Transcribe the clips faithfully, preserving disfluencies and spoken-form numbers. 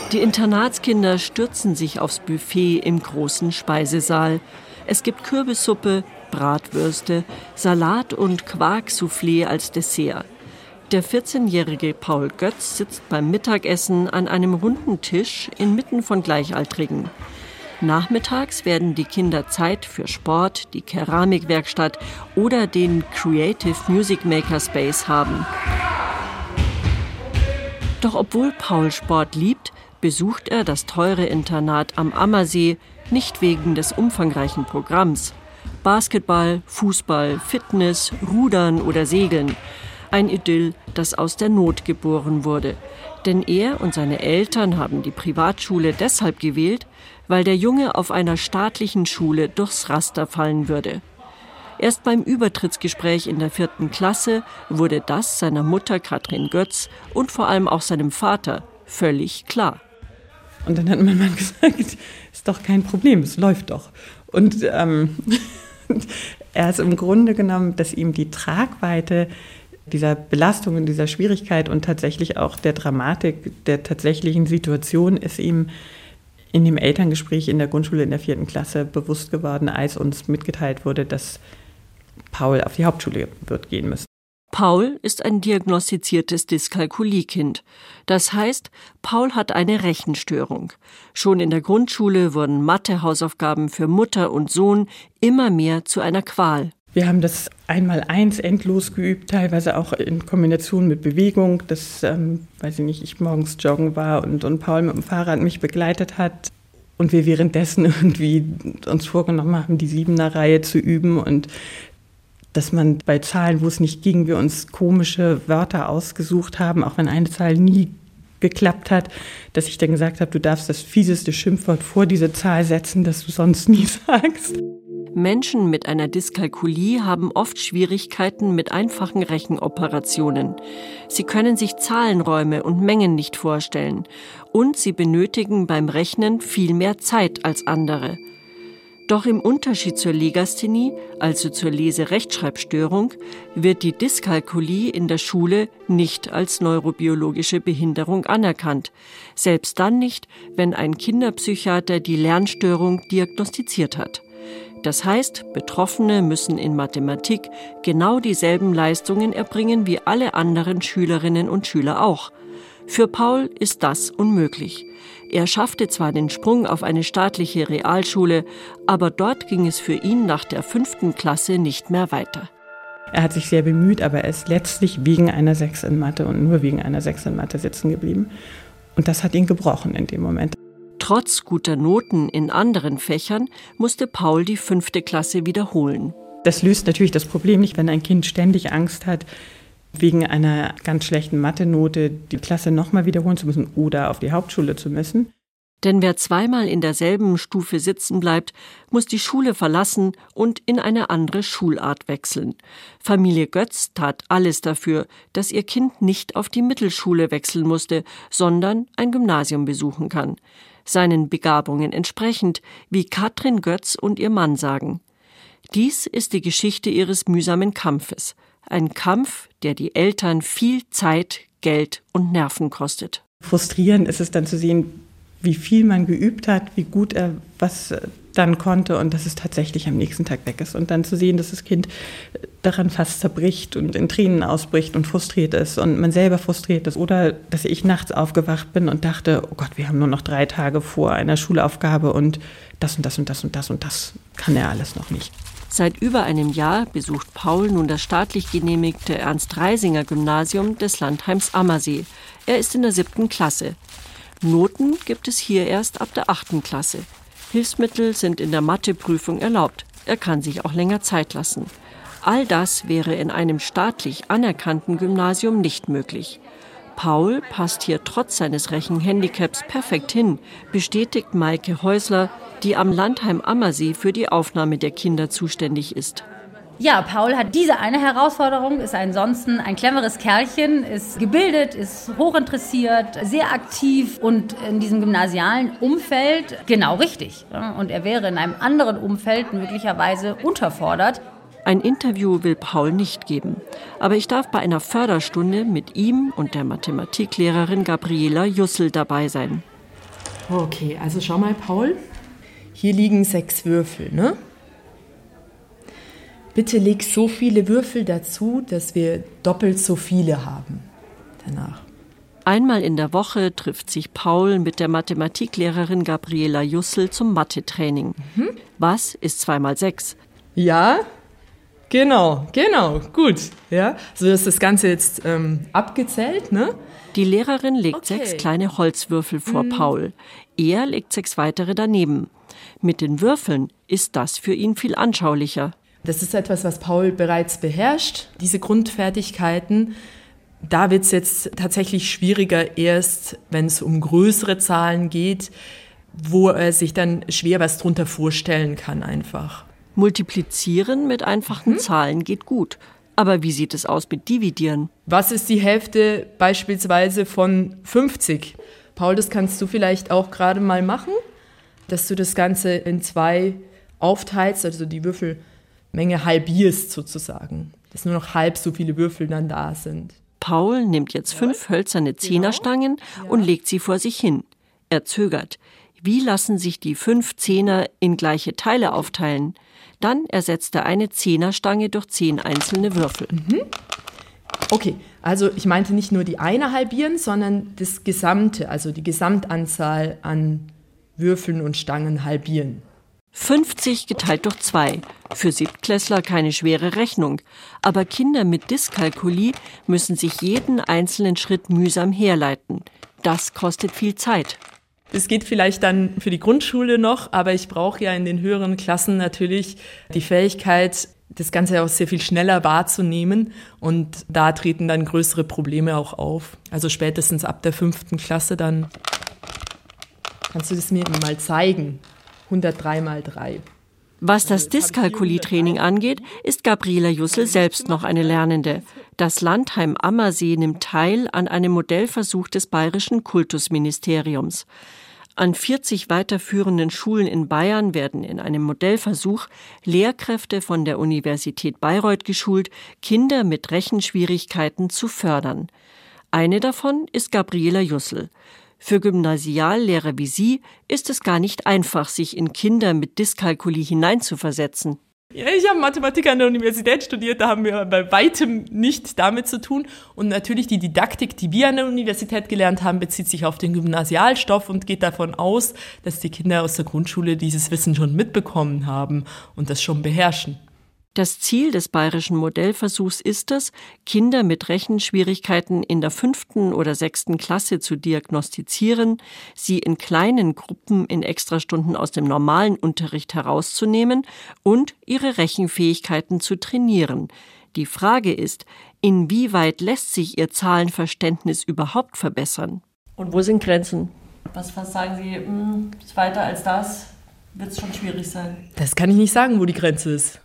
Die Internatskinder stürzen sich aufs Buffet im großen Speisesaal. Es gibt Kürbissuppe, Bratwürste, Salat und Quarksoufflé als Dessert. Der vierzehnjährige Paul Götz sitzt beim Mittagessen an einem runden Tisch inmitten von Gleichaltrigen. Nachmittags werden die Kinder Zeit für Sport, die Keramikwerkstatt oder den Creative Music Maker Space haben. Doch obwohl Paul Sport liebt, besucht er das teure Internat am Ammersee nicht wegen des umfangreichen Programms. Basketball, Fußball, Fitness, Rudern oder Segeln. Ein Idyll, das aus der Not geboren wurde. Denn er und seine Eltern haben die Privatschule deshalb gewählt, weil der Junge auf einer staatlichen Schule durchs Raster fallen würde. Erst beim Übertrittsgespräch in der vierten Klasse wurde das seiner Mutter Katrin Götz und vor allem auch seinem Vater völlig klar. Und dann hat mein Mann gesagt, ist doch kein Problem, es läuft doch. Und ähm, er ist im Grunde genommen, dass ihm die Tragweite dieser Belastung und dieser Schwierigkeit und tatsächlich auch der Dramatik der tatsächlichen Situation ist ihm in dem Elterngespräch in der Grundschule in der vierten Klasse bewusst geworden, als uns mitgeteilt wurde, dass Paul auf die Hauptschule wird gehen müssen. Paul ist ein diagnostiziertes Dyskalkuliekind. Das heißt, Paul hat eine Rechenstörung. Schon in der Grundschule wurden Mathe-Hausaufgaben für Mutter und Sohn immer mehr zu einer Qual. Wir haben das Einmaleins endlos geübt, teilweise auch in Kombination mit Bewegung, dass, ähm, weiß ich nicht, ich morgens joggen war und, und Paul mit dem Fahrrad mich begleitet hat und wir währenddessen irgendwie uns vorgenommen haben, die Siebener-Reihe zu üben und dass man bei Zahlen, wo es nicht ging, wir uns komische Wörter ausgesucht haben, auch wenn eine Zahl nie geklappt hat, dass ich dann gesagt habe, du darfst das fieseste Schimpfwort vor diese Zahl setzen, das du sonst nie sagst. Menschen mit einer Dyskalkulie haben oft Schwierigkeiten mit einfachen Rechenoperationen. Sie können sich Zahlenräume und Mengen nicht vorstellen. Und sie benötigen beim Rechnen viel mehr Zeit als andere. Doch im Unterschied zur Legasthenie, also zur Lese-Rechtschreibstörung, wird die Dyskalkulie in der Schule nicht als neurobiologische Behinderung anerkannt. Selbst dann nicht, wenn ein Kinderpsychiater die Lernstörung diagnostiziert hat. Das heißt, Betroffene müssen in Mathematik genau dieselben Leistungen erbringen wie alle anderen Schülerinnen und Schüler auch. Für Paul ist das unmöglich. Er schaffte zwar den Sprung auf eine staatliche Realschule, aber dort ging es für ihn nach der fünften Klasse nicht mehr weiter. Er hat sich sehr bemüht, aber er ist letztlich wegen einer sechs in Mathe und nur wegen einer sechs in Mathe sitzen geblieben. Und das hat ihn gebrochen in dem Moment. Trotz guter Noten in anderen Fächern musste Paul die fünfte Klasse wiederholen. Das löst natürlich das Problem nicht, wenn ein Kind ständig Angst hat, wegen einer ganz schlechten Mathe-Note die Klasse nochmal wiederholen zu müssen oder auf die Hauptschule zu müssen. Denn wer zweimal in derselben Stufe sitzen bleibt, muss die Schule verlassen und in eine andere Schulart wechseln. Familie Götz tat alles dafür, dass ihr Kind nicht auf die Mittelschule wechseln musste, sondern ein Gymnasium besuchen kann. Seinen Begabungen entsprechend, wie Katrin Götz und ihr Mann sagen. Dies ist die Geschichte ihres mühsamen Kampfes. Ein Kampf, der die Eltern viel Zeit, Geld und Nerven kostet. Frustrierend ist es dann zu sehen, wie viel man geübt hat, wie gut er was dann konnte und dass es tatsächlich am nächsten Tag weg ist. Und dann zu sehen, dass das Kind daran fast zerbricht und in Tränen ausbricht und frustriert ist und man selber frustriert ist. Oder dass ich nachts aufgewacht bin und dachte, oh Gott, wir haben nur noch drei Tage vor einer Schulaufgabe und das und das und das und das und das kann er alles noch nicht. Seit über einem Jahr besucht Paul nun das staatlich genehmigte Ernst-Reisinger-Gymnasium des Landheims Ammersee. Er ist in der siebten Klasse. Noten gibt es hier erst ab der achten Klasse. Hilfsmittel sind in der Matheprüfung erlaubt. Er kann sich auch länger Zeit lassen. All das wäre in einem staatlich anerkannten Gymnasium nicht möglich. Paul passt hier trotz seines Rechenhandicaps perfekt hin, bestätigt Maike Häusler, die am Landheim Ammersee für die Aufnahme der Kinder zuständig ist. Ja, Paul hat diese eine Herausforderung, ist ansonsten ein cleveres Kerlchen, ist gebildet, ist hochinteressiert, sehr aktiv und in diesem gymnasialen Umfeld genau richtig. Und er wäre in einem anderen Umfeld möglicherweise unterfordert. Ein Interview will Paul nicht geben. Aber ich darf bei einer Förderstunde mit ihm und der Mathematiklehrerin Gabriela Jussel dabei sein. Okay, also schau mal, Paul. Hier liegen sechs Würfel, ne? Bitte leg so viele Würfel dazu, dass wir doppelt so viele haben danach. Einmal in der Woche trifft sich Paul mit der Mathematiklehrerin Gabriela Jussel zum Mathe-Training. Mhm. Was ist zwei mal sechs? Ja, genau, genau, gut. Ja, so ist das Ganze jetzt ähm, abgezählt, ne? Die Lehrerin legt Okay. sechs kleine Holzwürfel vor mhm. Paul. Er legt sechs weitere daneben. Mit den Würfeln ist das für ihn viel anschaulicher. Das ist etwas, was Paul bereits beherrscht, diese Grundfertigkeiten. Da wird es jetzt tatsächlich schwieriger, erst wenn es um größere Zahlen geht, wo er sich dann schwer was drunter vorstellen kann einfach. Multiplizieren mit einfachen Mhm. Zahlen geht gut. Aber wie sieht es aus mit Dividieren? Was ist die Hälfte beispielsweise von fünfzig? Paul, das kannst du vielleicht auch gerade mal machen, dass du das Ganze in zwei aufteilst, also die Würfelmenge halbierst sozusagen, dass nur noch halb so viele Würfel dann da sind. Paul nimmt jetzt fünf hölzerne Zehnerstangen und legt sie vor sich hin. Er zögert. Wie lassen sich die fünf Zehner in gleiche Teile aufteilen? Dann ersetzt er eine Zehnerstange durch zehn einzelne Würfel. Mhm. Okay, also ich meinte nicht nur die eine halbieren, sondern das Gesamte, also die Gesamtanzahl an Würfeln und Stangen halbieren. fünfzig geteilt durch zwei. Für Siebtklässler keine schwere Rechnung. Aber Kinder mit Dyskalkulie müssen sich jeden einzelnen Schritt mühsam herleiten. Das kostet viel Zeit. Das geht vielleicht dann für die Grundschule noch, aber ich brauche ja in den höheren Klassen natürlich die Fähigkeit, das Ganze auch sehr viel schneller wahrzunehmen. Und da treten dann größere Probleme auch auf. Also spätestens ab der fünften Klasse dann. Kannst du das mir mal zeigen? hundertdrei mal drei. Was das Dyskalkulie-Training angeht, ist Gabriela Jussel selbst noch eine Lernende. Das Landheim Ammersee nimmt teil an einem Modellversuch des Bayerischen Kultusministeriums. An vierzig weiterführenden Schulen in Bayern werden in einem Modellversuch Lehrkräfte von der Universität Bayreuth geschult, Kinder mit Rechenschwierigkeiten zu fördern. Eine davon ist Gabriela Jussel. Für Gymnasiallehrer wie sie ist es gar nicht einfach, sich in Kinder mit Dyskalkulie hineinzuversetzen. Ja, ich habe Mathematik an der Universität studiert, da haben wir bei weitem nicht damit zu tun. Und natürlich die Didaktik, die wir an der Universität gelernt haben, bezieht sich auf den Gymnasialstoff und geht davon aus, dass die Kinder aus der Grundschule dieses Wissen schon mitbekommen haben und das schon beherrschen. Das Ziel des bayerischen Modellversuchs ist es, Kinder mit Rechenschwierigkeiten in der fünften oder sechsten Klasse zu diagnostizieren, sie in kleinen Gruppen in Extrastunden aus dem normalen Unterricht herauszunehmen und ihre Rechenfähigkeiten zu trainieren. Die Frage ist, inwieweit lässt sich ihr Zahlenverständnis überhaupt verbessern? Und wo sind Grenzen? Was, was sagen Sie, mh, weiter als das wird es schon schwierig sein? Das kann ich nicht sagen, wo die Grenze ist.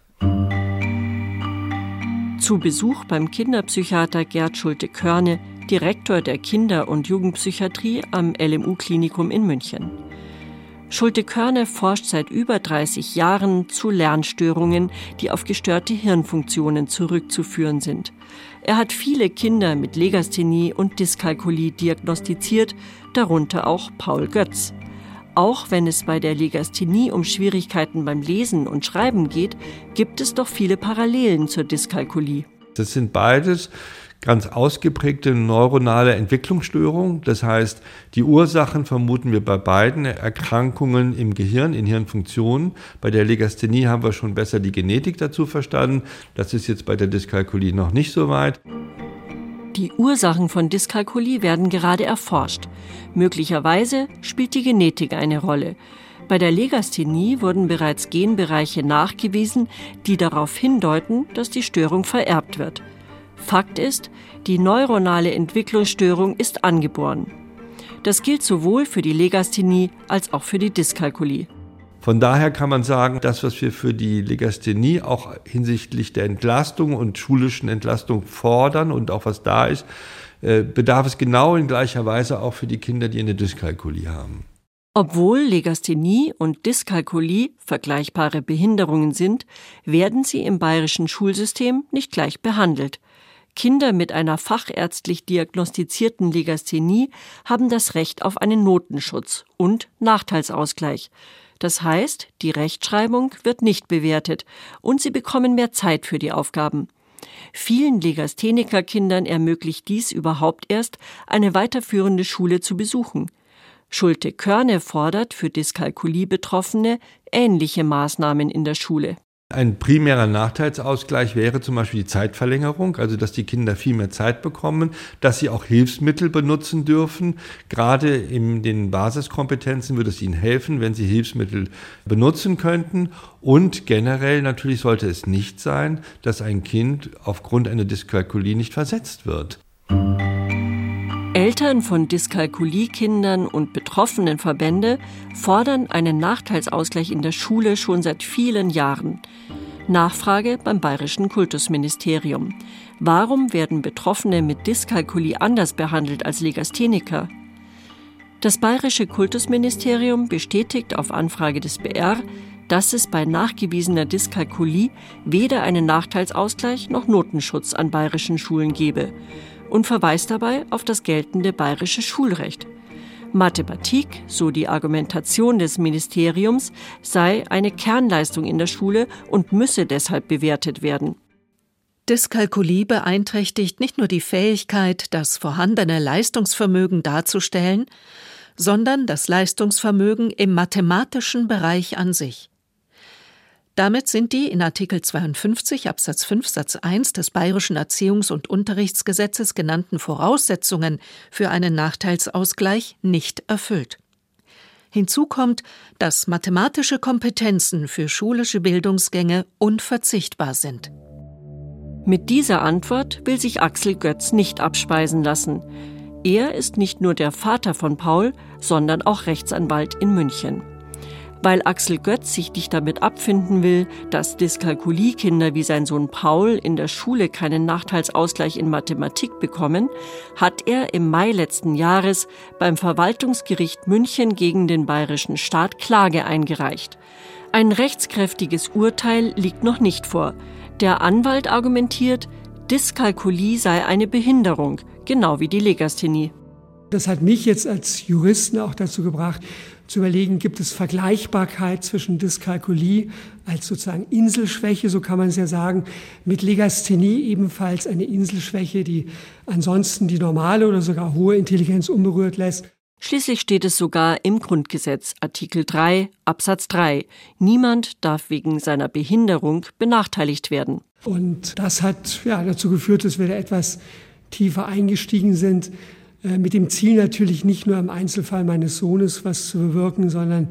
Zu Besuch beim Kinderpsychiater Gerd Schulte-Körne, Direktor der Kinder- und Jugendpsychiatrie am L M U-Klinikum in München. Schulte-Körne forscht seit über dreißig Jahren zu Lernstörungen, die auf gestörte Hirnfunktionen zurückzuführen sind. Er hat viele Kinder mit Legasthenie und Dyskalkulie diagnostiziert, darunter auch Paul Götz. Auch wenn es bei der Legasthenie um Schwierigkeiten beim Lesen und Schreiben geht, gibt es doch viele Parallelen zur Dyskalkulie. Das sind beides ganz ausgeprägte neuronale Entwicklungsstörungen. Das heißt, die Ursachen vermuten wir bei beiden Erkrankungen im Gehirn, in Hirnfunktionen. Bei der Legasthenie haben wir schon besser die Genetik dazu verstanden. Das ist jetzt bei der Dyskalkulie noch nicht so weit. Die Ursachen von Dyskalkulie werden gerade erforscht. Möglicherweise spielt die Genetik eine Rolle. Bei der Legasthenie wurden bereits Genbereiche nachgewiesen, die darauf hindeuten, dass die Störung vererbt wird. Fakt ist, die neuronale Entwicklungsstörung ist angeboren. Das gilt sowohl für die Legasthenie als auch für die Dyskalkulie. Von daher kann man sagen, das, was wir für die Legasthenie auch hinsichtlich der Entlastung und schulischen Entlastung fordern und auch was da ist, bedarf es genau in gleicher Weise auch für die Kinder, die eine Dyskalkulie haben. Obwohl Legasthenie und Dyskalkulie vergleichbare Behinderungen sind, werden sie im bayerischen Schulsystem nicht gleich behandelt. Kinder mit einer fachärztlich diagnostizierten Legasthenie haben das Recht auf einen Notenschutz und Nachteilsausgleich. Das heißt, die Rechtschreibung wird nicht bewertet und sie bekommen mehr Zeit für die Aufgaben. Vielen Legasthenikerkindern ermöglicht dies überhaupt erst, eine weiterführende Schule zu besuchen. Schulte-Körne fordert für Dyskalkulie-Betroffene ähnliche Maßnahmen in der Schule. Ein primärer Nachteilsausgleich wäre zum Beispiel die Zeitverlängerung, also dass die Kinder viel mehr Zeit bekommen, dass sie auch Hilfsmittel benutzen dürfen. Gerade in den Basiskompetenzen würde es ihnen helfen, wenn sie Hilfsmittel benutzen könnten. Und generell natürlich sollte es nicht sein, dass ein Kind aufgrund einer Dyskalkulie nicht versetzt wird. Eltern von Dyskalkulie-Kindern und betroffenen Verbände fordern einen Nachteilsausgleich in der Schule schon seit vielen Jahren. Nachfrage beim Bayerischen Kultusministerium. Warum werden Betroffene mit Dyskalkulie anders behandelt als Legastheniker? Das Bayerische Kultusministerium bestätigt auf Anfrage des B R, dass es bei nachgewiesener Dyskalkulie weder einen Nachteilsausgleich noch Notenschutz an bayerischen Schulen gebe und verweist dabei auf das geltende bayerische Schulrecht. Mathematik, so die Argumentation des Ministeriums, sei eine Kernleistung in der Schule und müsse deshalb bewertet werden. Dyskalkulie beeinträchtigt nicht nur die Fähigkeit, das vorhandene Leistungsvermögen darzustellen, sondern das Leistungsvermögen im mathematischen Bereich an sich. Damit sind die in Artikel zweiundfünfzig Absatz fünf Satz eins des Bayerischen Erziehungs- und Unterrichtsgesetzes genannten Voraussetzungen für einen Nachteilsausgleich nicht erfüllt. Hinzu kommt, dass mathematische Kompetenzen für schulische Bildungsgänge unverzichtbar sind. Mit dieser Antwort will sich Axel Götz nicht abspeisen lassen. Er ist nicht nur der Vater von Paul, sondern auch Rechtsanwalt in München. Weil Axel Götz sich nicht damit abfinden will, dass Dyskalkulie-Kinder wie sein Sohn Paul in der Schule keinen Nachteilsausgleich in Mathematik bekommen, hat er im Mai letzten Jahres beim Verwaltungsgericht München gegen den bayerischen Staat Klage eingereicht. Ein rechtskräftiges Urteil liegt noch nicht vor. Der Anwalt argumentiert, Dyskalkulie sei eine Behinderung, genau wie die Legasthenie. Das hat mich jetzt als Juristen auch dazu gebracht, zu überlegen, gibt es Vergleichbarkeit zwischen Dyskalkulie als sozusagen Inselschwäche, so kann man es ja sagen, mit Legasthenie ebenfalls eine Inselschwäche, die ansonsten die normale oder sogar hohe Intelligenz unberührt lässt. Schließlich steht es sogar im Grundgesetz, Artikel drei, Absatz drei. Niemand darf wegen seiner Behinderung benachteiligt werden. Und das hat ja, dazu geführt, dass wir da etwas tiefer eingestiegen sind, mit dem Ziel natürlich nicht nur im Einzelfall meines Sohnes was zu bewirken, sondern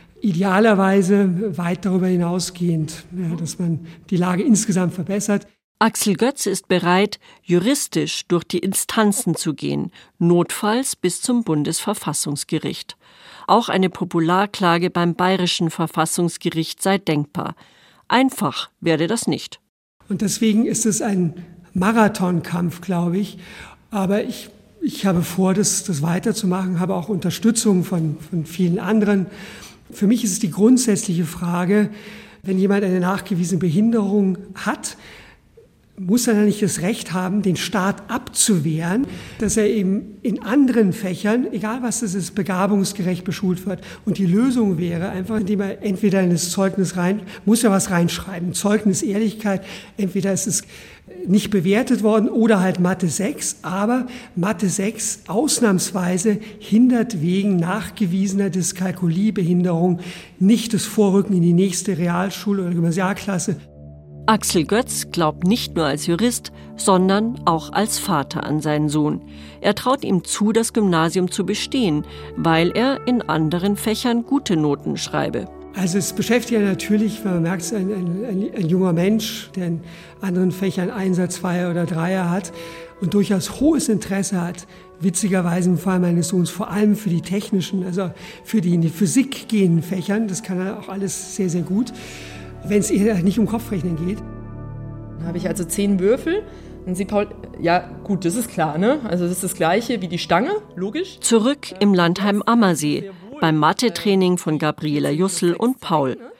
idealerweise weit darüber hinausgehend, ja, dass man die Lage insgesamt verbessert. Axel Götz ist bereit, juristisch durch die Instanzen zu gehen, notfalls bis zum Bundesverfassungsgericht. Auch eine Popularklage beim Bayerischen Verfassungsgericht sei denkbar. Einfach werde das nicht. Und deswegen ist es ein Marathonkampf, glaube ich. Aber ich Ich habe vor, das, das weiterzumachen, habe auch Unterstützung von, von vielen anderen. Für mich ist es die grundsätzliche Frage, wenn jemand eine nachgewiesene Behinderung hat, muss er dann nicht das Recht haben, den Staat abzuwehren, dass er eben in anderen Fächern, egal was das ist, begabungsgerecht beschult wird. Und die Lösung wäre einfach, indem er entweder in das Zeugnis rein, muss er was reinschreiben, Zeugnis Ehrlichkeit, entweder ist es nicht bewertet worden oder halt Mathe sechs, aber Mathe sechs ausnahmsweise hindert wegen nachgewiesener Dyskalkuliebehinderung nicht das Vorrücken in die nächste Realschule oder Gymnasialklasse. Axel Götz glaubt nicht nur als Jurist, sondern auch als Vater an seinen Sohn. Er traut ihm zu, das Gymnasium zu bestehen, weil er in anderen Fächern gute Noten schreibe. Also es beschäftigt ja natürlich, weil man merkt, es ist ein, ein, ein junger Mensch, der in anderen Fächern Einser, Zweier oder Dreier hat und durchaus hohes Interesse hat, witzigerweise im Fall meines Sohns, vor allem für die technischen, also für die in die Physik gehenden Fächern. Das kann er auch alles sehr, sehr gut, wenn es eher nicht um Kopfrechnen geht. Dann habe ich also zehn Würfel. Und Sie, Paul, ja gut, das ist klar, ne? Also das ist das Gleiche wie die Stange, logisch. Zurück im Landheim Ammersee, beim Mathe-Training von Gabriela Jussel und Paul.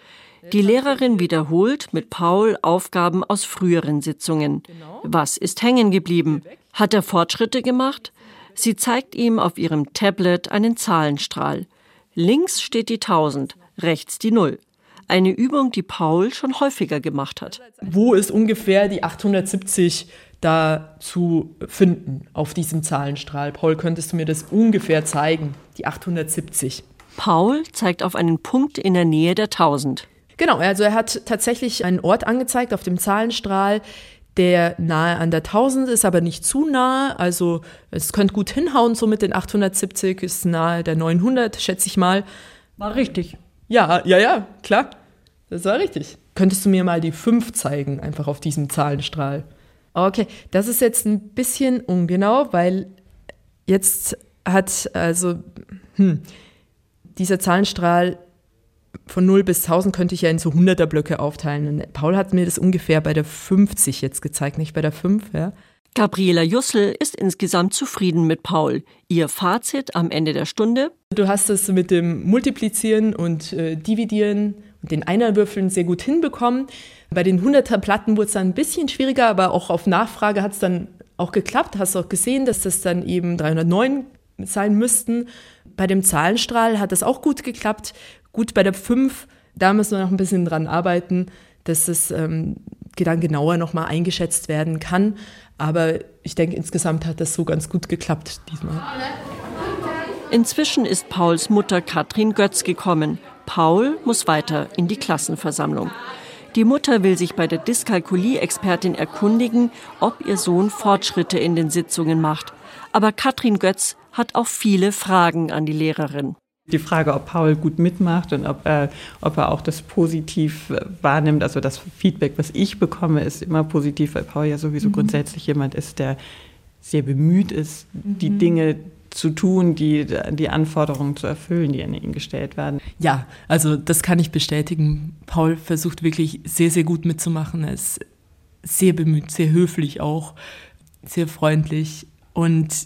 Die Lehrerin wiederholt mit Paul Aufgaben aus früheren Sitzungen. Was ist hängen geblieben? Hat er Fortschritte gemacht? Sie zeigt ihm auf ihrem Tablet einen Zahlenstrahl. Links steht die tausend, rechts die Null. Eine Übung, die Paul schon häufiger gemacht hat. Wo ist ungefähr die achthundertsiebzig da zu finden auf diesem Zahlenstrahl? Paul, könntest du mir das ungefähr zeigen, die achthundertsiebzig? Paul zeigt auf einen Punkt in der Nähe der tausend. Genau, also er hat tatsächlich einen Ort angezeigt auf dem Zahlenstrahl, der nahe an der tausend ist, aber nicht zu nahe. Also es könnte gut hinhauen, so mit den achthundertsiebzig, ist nahe der neunhundert, schätze ich mal. War richtig. Ja, ja, ja, klar. Das war richtig. Könntest du mir mal die fünf zeigen, einfach auf diesem Zahlenstrahl? Okay, das ist jetzt ein bisschen ungenau, weil jetzt hat also hm, dieser Zahlenstrahl von null bis tausend könnte ich ja in so hunderter Blöcke aufteilen. Und Paul hat mir das ungefähr bei der fünfzig jetzt gezeigt, nicht bei der fünf, ja. Gabriela Jussel ist insgesamt zufrieden mit Paul. Ihr Fazit am Ende der Stunde: Du hast es mit dem Multiplizieren und äh, Dividieren und den Einerwürfeln sehr gut hinbekommen. Bei den hunderter Platten wurde es dann ein bisschen schwieriger, aber auch auf Nachfrage hat es dann auch geklappt. Hast du auch gesehen, dass das dann eben dreihundertneun sein müssten. Bei dem Zahlenstrahl hat das auch gut geklappt. Gut, bei der fünf, da müssen wir noch ein bisschen dran arbeiten, dass es ähm, dann genauer nochmal eingeschätzt werden kann. Aber ich denke, insgesamt hat das so ganz gut geklappt diesmal. Inzwischen ist Pauls Mutter Katrin Götz gekommen. Paul muss weiter in die Klassenversammlung. Die Mutter will sich bei der Dyskalkulie-Expertin erkundigen, ob ihr Sohn Fortschritte in den Sitzungen macht. Aber Katrin Götz hat auch viele Fragen an die Lehrerin. Die Frage, ob Paul gut mitmacht und ob er, ob er auch das positiv wahrnimmt, also das Feedback, was ich bekomme, ist immer positiv, weil Paul ja sowieso mhm. grundsätzlich jemand ist, der sehr bemüht ist, mhm. die Dinge zu tun, die, die Anforderungen zu erfüllen, die an ihn gestellt werden. Ja, also das kann ich bestätigen. Paul versucht wirklich sehr, sehr gut mitzumachen. Er ist sehr bemüht, sehr höflich auch, sehr freundlich. Und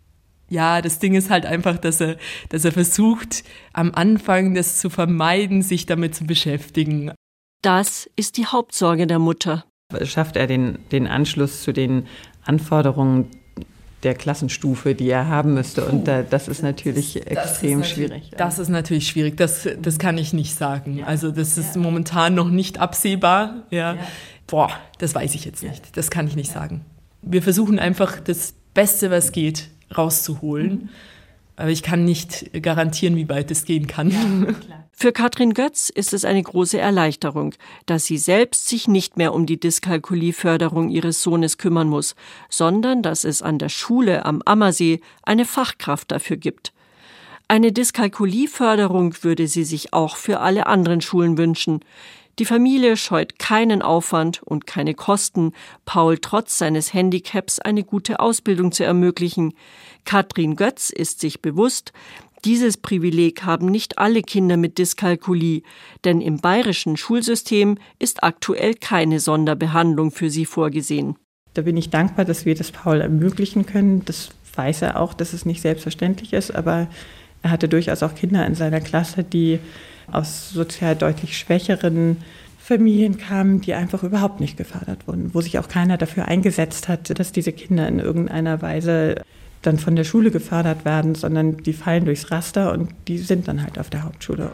ja, das Ding ist halt einfach, dass er, dass er versucht, am Anfang das zu vermeiden, sich damit zu beschäftigen. Das ist die Hauptsorge der Mutter. Schafft er den, den Anschluss zu den Anforderungen der Klassenstufe, die er haben müsste? Und da, das ist natürlich das, extrem das ist natürlich, schwierig. Das ist natürlich schwierig, das, das kann ich nicht sagen. Ja. Also das ist ja. momentan noch nicht absehbar. Ja. Ja. Boah, das weiß ich jetzt nicht, das kann ich nicht ja. sagen. Wir versuchen einfach das Beste, was geht, rauszuholen. Mhm. Aber ich kann nicht garantieren, wie weit es gehen kann. Ja, für Katrin Götz ist es eine große Erleichterung, dass sie selbst sich nicht mehr um die Dyskalkulieförderung ihres Sohnes kümmern muss, sondern dass es an der Schule am Ammersee eine Fachkraft dafür gibt. Eine Dyskalkulieförderung würde sie sich auch für alle anderen Schulen wünschen. Die Familie scheut keinen Aufwand und keine Kosten, Paul trotz seines Handicaps eine gute Ausbildung zu ermöglichen. Katrin Götz ist sich bewusst, dieses Privileg haben nicht alle Kinder mit Dyskalkulie, denn im bayerischen Schulsystem ist aktuell keine Sonderbehandlung für sie vorgesehen. Da bin ich dankbar, dass wir das Paul ermöglichen können. Das weiß er auch, dass es nicht selbstverständlich ist, aber er hatte durchaus auch Kinder in seiner Klasse, die aus sozial deutlich schwächeren Familien kamen, die einfach überhaupt nicht gefördert wurden, wo sich auch keiner dafür eingesetzt hat, dass diese Kinder in irgendeiner Weise dann von der Schule gefördert werden, sondern die fallen durchs Raster und die sind dann halt auf der Hauptschule.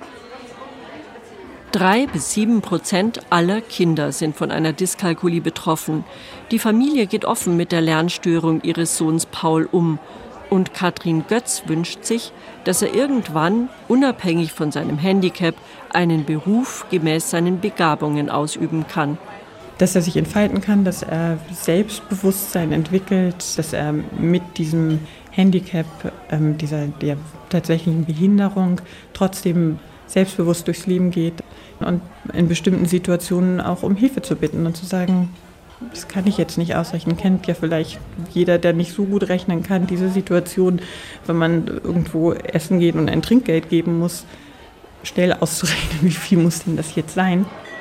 Drei bis sieben Prozent aller Kinder sind von einer Dyskalkulie betroffen. Die Familie geht offen mit der Lernstörung ihres Sohns Paul um. Und Katrin Götz wünscht sich, dass er irgendwann, unabhängig von seinem Handicap, einen Beruf gemäß seinen Begabungen ausüben kann. Dass er sich entfalten kann, dass er Selbstbewusstsein entwickelt, dass er mit diesem Handicap, ähm, dieser der tatsächlichen Behinderung, trotzdem selbstbewusst durchs Leben geht und in bestimmten Situationen auch um Hilfe zu bitten und zu sagen, das kann ich jetzt nicht ausrechnen. Kennt ja vielleicht jeder, der nicht so gut rechnen kann, diese Situation, wenn man irgendwo essen geht und ein Trinkgeld geben muss, schnell auszurechnen, wie viel muss denn das jetzt sein.